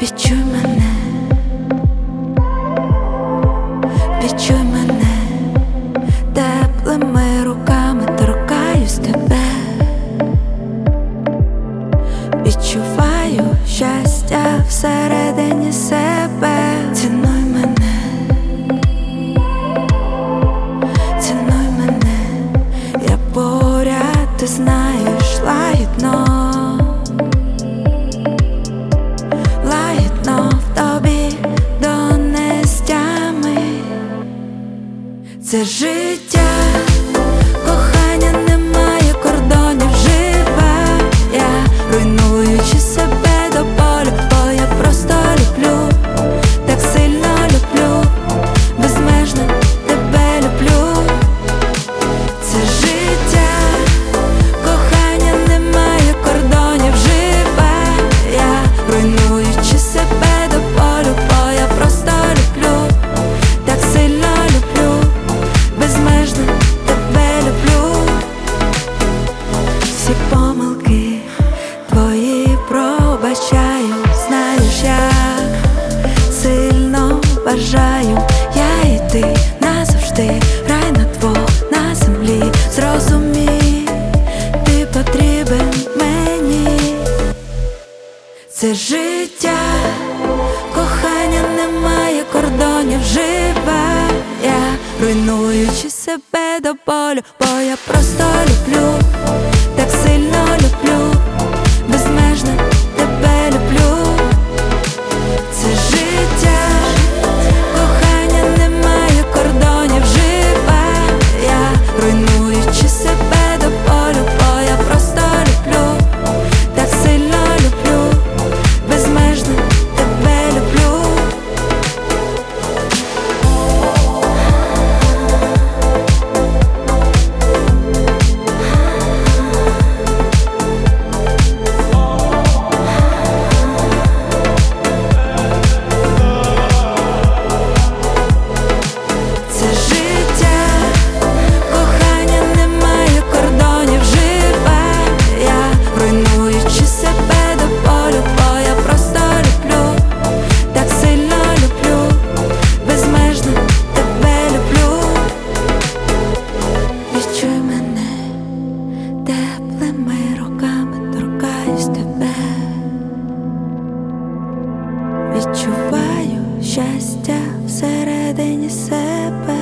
Відчуй мене, відчуй мене, теплими руками торкаюсь тебе. Відчуваю щастя всередині себе. Цінуй мене, цінуй мене, я поряд, ти знаєш, лагідно. Лагідно в тобі до нестями. Це життя, кохання немає кордонів, живе я, руйнуючи себе до болю, бо я просто люблю, так сильно люблю, безмежно тебе люблю. Це життя, кохання немає кордонів, живе я, руйнуючи себе до болю, бо я просто люблю, так сильно люблю, безмежно тебе люблю. Всі помилки твої пробачаю, знаєш, як сильно бажаю я і ти назавжди, рай на двох на землі. Зрозумій, ти потрібен мені. Це життя, кохання немає кордонів, живе я, руйнуючи себе до болю, бо я просто люблю, так сильно люблю, безмежно тебе люблю. Це життя, кохання немає кордонів, живе я, руйнуючи себе до болю, бо я просто люблю, так сильно люблю, безмежно тебе люблю. Це життя, кохання немає кордонів, живе я, руйнуючи себе до болю, бо я просто люблю, так сильно люблю, безмежно тебе люблю. Відчуй мене, теплими руками торкаюсь тебе. Відчуваю щастя всередині себе.